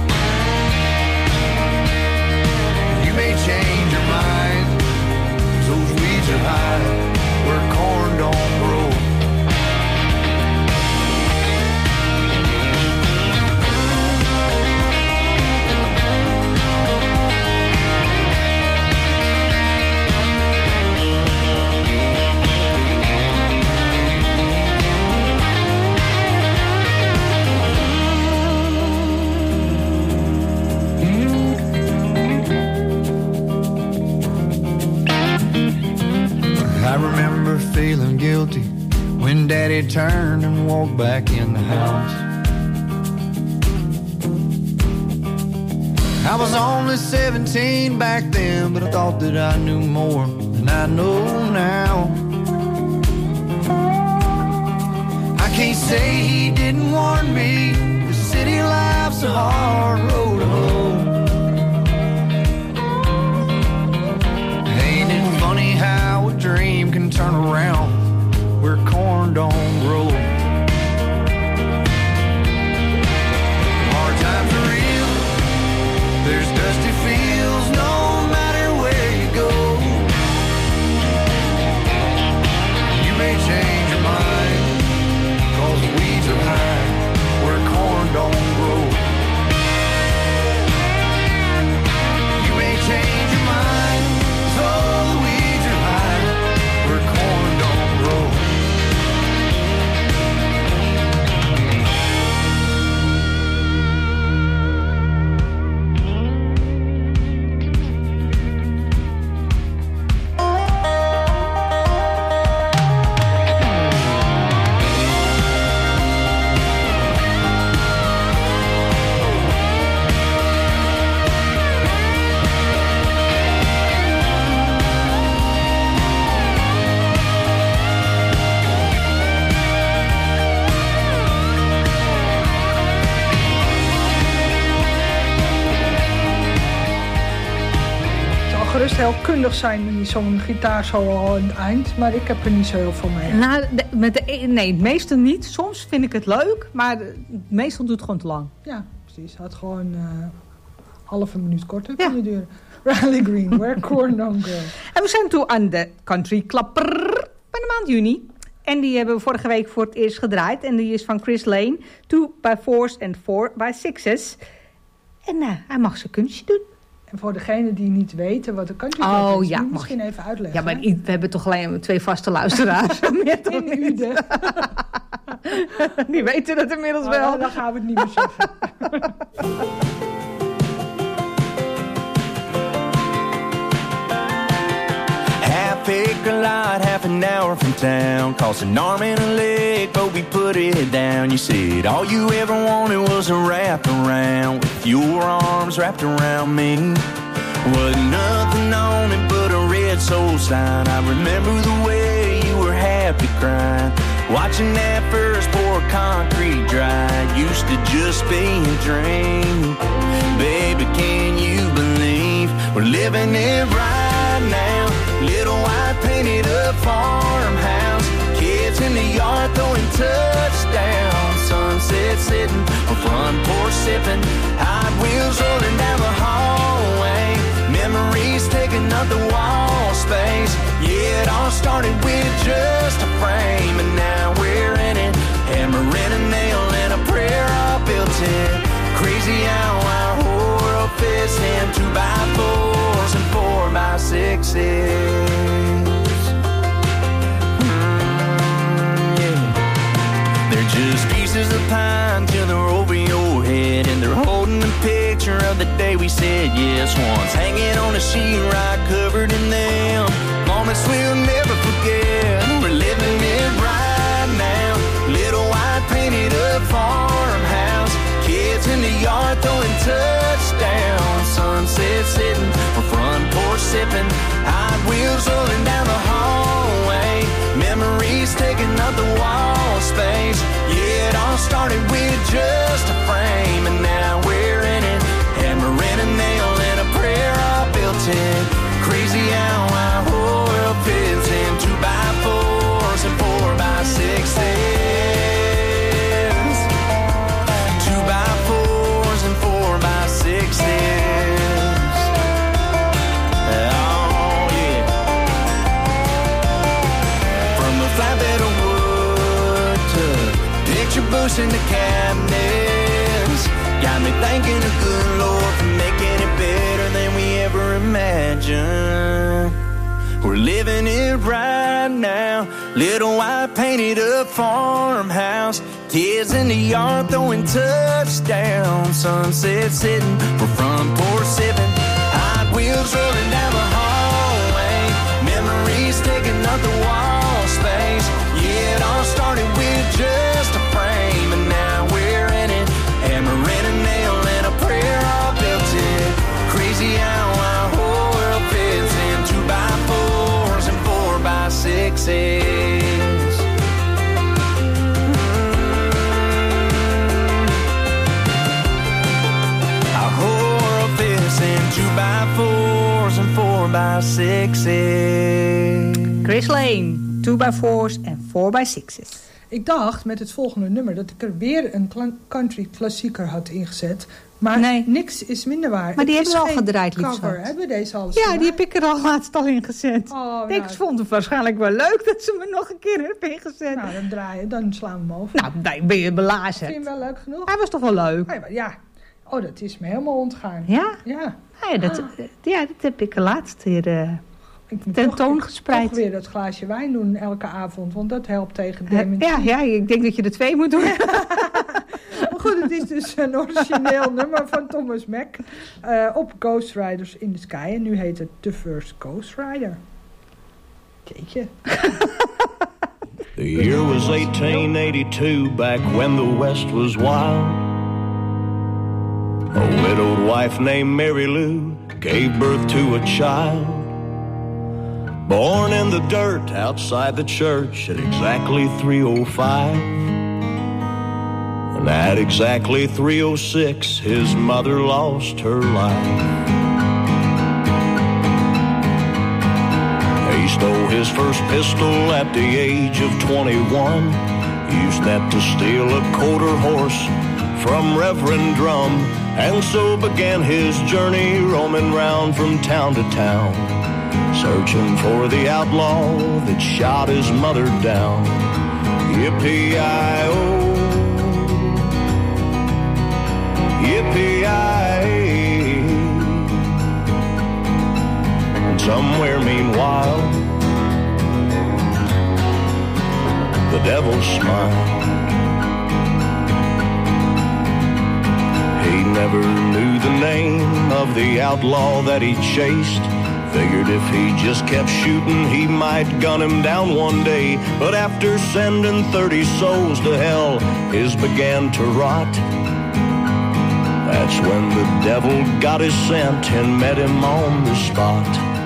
You may change your mind. Those weeds are high where corn don't grow. I remember feeling guilty when Daddy turned and walked back in the house. I was only seventeen back then, but I thought that I knew more than I know now. I can't say he didn't warn me, the city life's a hard road to hoe. Ain't it funny how a dream can turn around where corn don't grow? Hard times are real. There's dusty fields no matter where you go. You may change your mind, cause the weeds are high where corn don't grow. You may change your mind, so the weeds are high where corn don't grow. Gerust heel kundig zijn in zo'n gitaarsolo aan het eind, maar ik heb er niet zo heel veel mee. Nou, de, met de, nee, het meeste niet. Soms vind ik het leuk, maar de, meestal doet het gewoon te lang. Ja, precies. Het had gewoon uh, halve minuut korter kunnen duren. Riley Green, Where Corn Don't Grow. En we zijn toe aan de country klapper van de maand juni. En die hebben we vorige week voor het eerst gedraaid. En die is van Chris Lane, Two by Fours and Four by Sixes. En uh, hij mag zijn kunstje doen. En voor degenen die niet weten wat de country club oh, is, ja, moet misschien even uitleggen. Ja, maar we hebben toch alleen twee vaste luisteraars. Meer toch in Uden. Die weten het inmiddels oh, wel. Ja, dan gaan we het niet meer zeggen. Half acre lot, half half an hour from town. Cost an arm and a leg, but we put it down. You said all you ever wanted was a wrap around, with your arms wrapped around me. Wasn't nothing on it but a red soul sign. I remember the way you were happy crying, watching that first pour of concrete dry. It used to just be a dream. Baby, can you believe we're living it right now? Little white painted up farmhouse, kids in the yard throwing touchdowns. Sunset sitting on front porch sipping, hot wheels rolling down the hallway. Memories taking up the wall space. Yeah, it all started with just a frame, and now we're in it. Hammer and a nail and a prayer all built in. Crazy how our whole world fits in two by fours and four by sixes. Mm, yeah. They're just pieces of pine till they're over your head, and they're holding a picture of the day we said yes once, hanging on a sheetrock covered in them. Moments we'll never forget. We're living it right now. Little white painted up farmhouse, kids in the yard throwing touchdowns. Sunset sitting on front porch sipping, hot wheels rolling down the hallway. Memories taking up the wall space. Yeah, it all started with just a frame, and now we're in it. Hammer and a nail and a prayer all built in. Crazy how our whole world fits in two by fours and four by sixes. Two by fours and four by sixes. Oh yeah. From a flatbed of wood to picture booths in the cabinets, got me thanking the good Lord for making it better than we ever imagined. We're living it right now. Little white painted up farmhouse, kids in the yard throwing touchdowns. Sunset sitting for front porch sipping, hot wheels rolling down the hallway. Memories taking up the wall space. Yeah, it all started with just a frame, and now we're in it. Hammer and a nail and a prayer all built in. Crazy how our whole world fits in two by fours and four by sixes. Mm. Our whole world fits in two by fours and four by sixes. Chris Lane, two by fours en four by sixes. Ik dacht met het volgende nummer dat ik er weer een country klassieker had ingezet. Maar nee. Niks is minder waar. Maar die het hebben we is al gedraaid, cover. liefst. Hebben we deze al eens Ja, gemaakt? die heb ik er al laatst al ingezet. Oh, ik nou, vond het waarschijnlijk wel leuk dat ze me nog een keer hebben ingezet. Nou, dan draaien, dan slaan we hem over. Nou, nee, ben je belazerd. Vind je hem wel leuk genoeg? Hij was toch wel leuk? Oh, ja. Oh, dat is me helemaal ontgaan. Ja? Ja. Ja, dat, Ah. ja, dat heb ik laatst weer uh, tentoongespreid. Toch weer dat glaasje wijn doen elke avond, want dat helpt tegen dementie. Ja, ja, ik denk dat je er twee moet doen. Maar goed, het is dus een origineel nummer van Thomas Mack uh, op Ghost Riders in the Sky. En nu heet het The First Ghost Rider. Jeetje. The year was eighteen eighty-two, back when the West was wild. A widowed wife named Mary Lou gave birth to a child, born in the dirt outside the church at exactly three oh five. And at exactly three oh six, his mother lost her life. He stole his first pistol at the age of twenty-one, used that to steal a quarter horse from Reverend Drum, and so began his journey roaming round from town to town, searching for the outlaw that shot his mother down. Yippee-i-oh, yippee-i-ay. And somewhere meanwhile, the devil smiled. He never knew the name of the outlaw that he chased, Figured if he just kept shooting, he might gun him down one day. But after sending thirty souls to hell, his began to rot. That's when the devil got his scent and met him on the spot.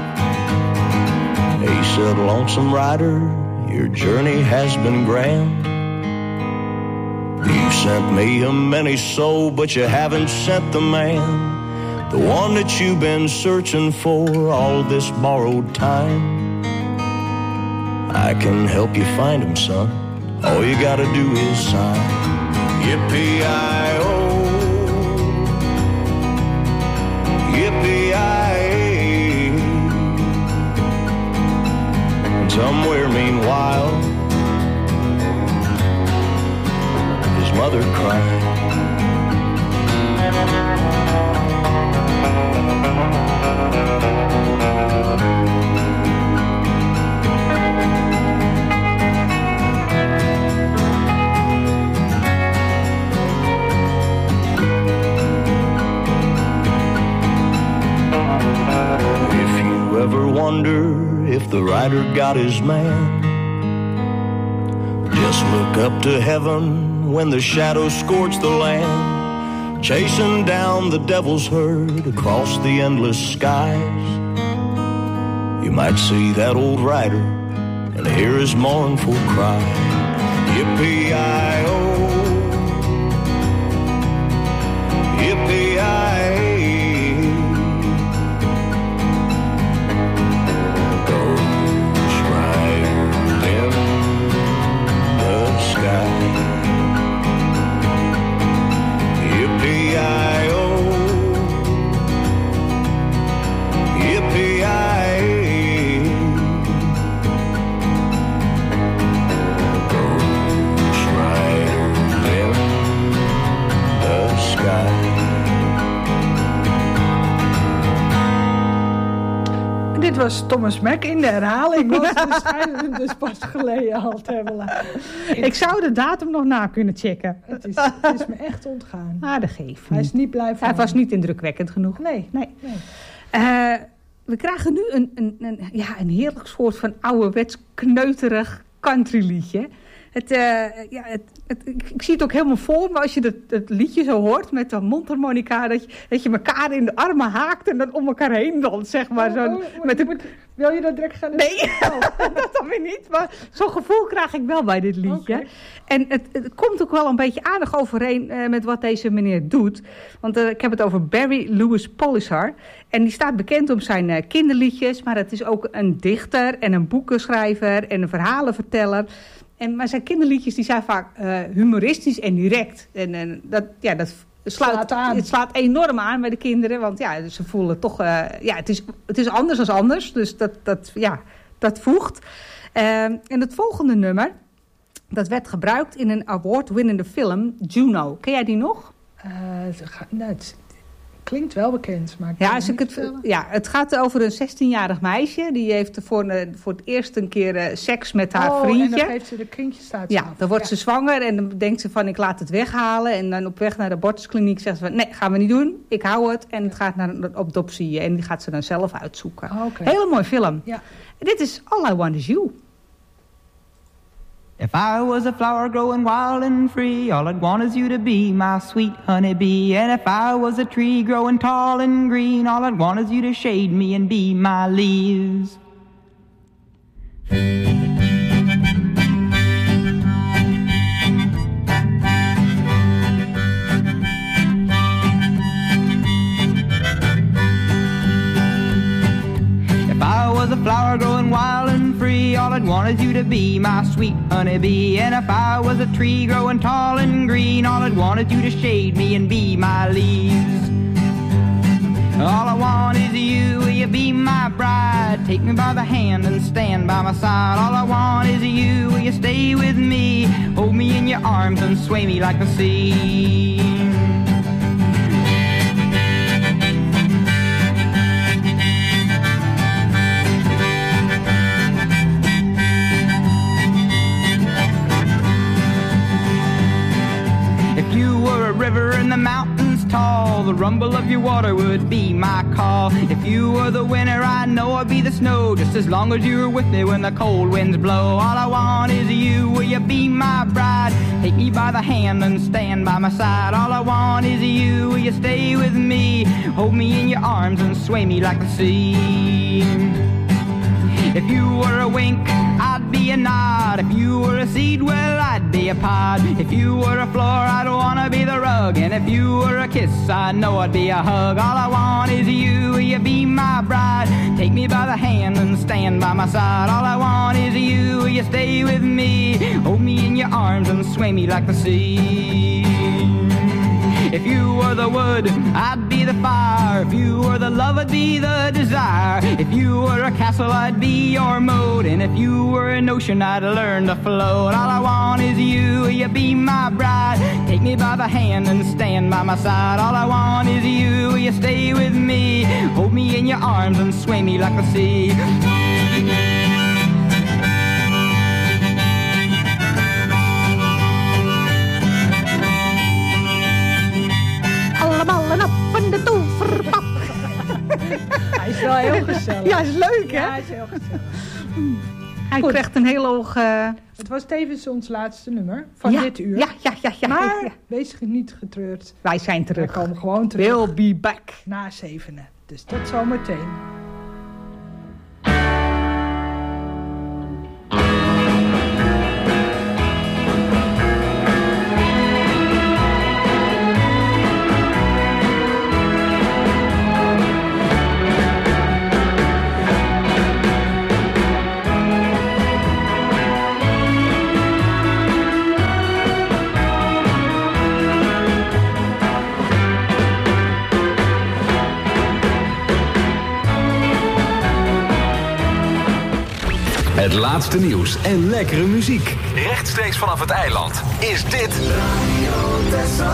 He said, "Lonesome rider, your journey has been grand. You sent me a many soul, but you haven't sent the man. The one that you've been searching for all this borrowed time. I can help you find him, son. All you gotta do is sign. Yippee-I-O, yippee-I-A. And somewhere meanwhile, his mother cried. Ever wonder if the rider got his man? Just look up to heaven when the shadows scorch the land, chasing down the devil's herd across the endless skies. You might see that old rider and hear his mournful cry. Yippee-I-O, yippee-I-A. Dit was Thomas Mack in de herhaling, want we schijnen hem dus pas geleden al te hebben. Ik zou de datum nog na kunnen checken. Het is, het is me echt ontgaan. Ah, dat geeft Hij is niet blij van. Hij was niet indrukwekkend genoeg. Nee. nee. nee. Uh, we krijgen nu een, een, een, ja, een heerlijk soort van ouderwets kneuterig countryliedje. Het, uh, ja, het, het, ik, ik zie het ook helemaal voor me als je het, het liedje zo hoort met de mondharmonica. Dat je, dat je elkaar in de armen haakt en dan om elkaar heen danst, zeg maar. Oh, zo, oh, met de... moet, wil je dat direct gaan doen? Nee, oh. dat dan weer niet. Maar zo'n gevoel krijg ik wel bij dit liedje. Okay. En het, het komt ook wel een beetje aardig overeen uh, met wat deze meneer doet. Want uh, ik heb het over Barry Louis Polisar. En die staat bekend om zijn uh, kinderliedjes. Maar het is ook een dichter en een boekenschrijver en een verhalenverteller. En, maar zijn kinderliedjes die zijn vaak uh, humoristisch en direct. En, en dat, ja, dat slaat, slaat aan. Het slaat enorm aan bij de kinderen. Want ja, ze voelen toch... Uh, ja, het is, het is anders dan anders. Dus dat, dat, ja, dat voegt. Uh, en het volgende nummer... dat werd gebruikt in een award-winnende film, Juno. Ken jij die nog? Uh, nou, het klinkt wel bekend, maar... Ja, als ik het, ja, het gaat over een zestienjarig meisje. Die heeft voor, voor het eerst een keer uh, seks met haar oh, vriendje. En dan geeft ze de kindjesstaartje Ja, af. dan wordt ja. ze zwanger en dan denkt ze van ik laat het weghalen. En dan op weg naar de abortuskliniek zegt ze van nee, gaan we niet doen. Ik hou het. En het gaat naar een adoptie. En die gaat ze dan zelf uitzoeken. Oh, okay. Hele mooie film. Ja. Dit is All I Want Is You. If I was a flower growing wild and free, all I'd want is you to be my sweet honeybee. And if I was a tree growing tall and green, all I'd want is you to shade me and be my leaves. If I was a flower growing wild and free, all I'd want is you to be my sweet honeybee. And if I was a tree growing tall and green, all I'd want is you to shade me and be my leaves. All I want is you, will you be my bride? Take me by the hand and stand by my side. All I want is you, will you stay with me? Hold me in your arms and sway me like the sea. River in the mountains tall, The rumble of your water would be my call. If you were the winter, I know I'd be the snow. Just as long as you're with me when the cold winds blow. All I want is you, will you be my bride? Take me by the hand and stand by my side. All I want is you, will you stay with me? Hold me in your arms and sway me like the sea. If you were a wink, I'd be a nod. If you were a seed, well, I'd be a pod. If you were a floor, I'd wanna be the rug. And if you were a kiss, I know I'd be a hug. All I want is you, will you be my bride? Take me by the hand and stand by my side. All I want is you, will you stay with me? Hold me in your arms and sway me like the sea. If you were the wood, I'd be the fire. If you were the love, I'd be the desire. If you were a castle, I'd be your moat. And if you were an ocean, I'd learn to float. All I want is you, will you be my bride? Take me by the hand and stand by my side. All I want is you, will you stay with me? Hold me in your arms and sway me like the sea. Ballen op van de toverpap. Hij is wel heel gezellig. Ja, is leuk, hè? Ja, hij is heel gezellig. Hij Goed. krijgt een heel hoog... Uh... Het was tevens ons laatste nummer van ja, dit uur. Ja, ja, ja. ja maar ja. wees niet getreurd. Wij zijn terug. We komen gewoon terug. We'll be back. Na zevenen. Dus tot zometeen. Het laatste nieuws en lekkere muziek. Rechtstreeks vanaf het eiland is dit Radio Texel.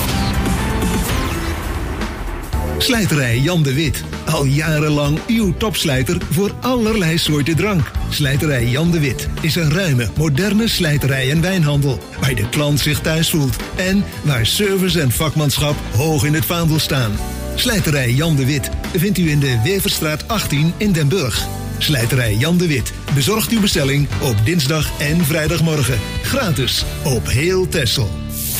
Slijterij Jan de Wit. Al jarenlang uw topslijter voor allerlei soorten drank. Slijterij Jan de Wit is een ruime, moderne slijterij en wijnhandel. Waar de klant zich thuis voelt. En waar service en vakmanschap hoog in het vaandel staan. Slijterij Jan de Wit vindt u in de Weverstraat achttien in Den Burg. Slijterij Jan de Wit bezorgt uw bestelling op dinsdag en vrijdagmorgen. Gratis op heel Texel.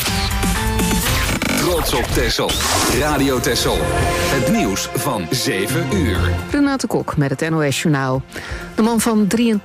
Trots op Texel. Radio Texel. Het nieuws van zeven uur. Renate Kok met het N O S Journaal. De man van drieëntwintig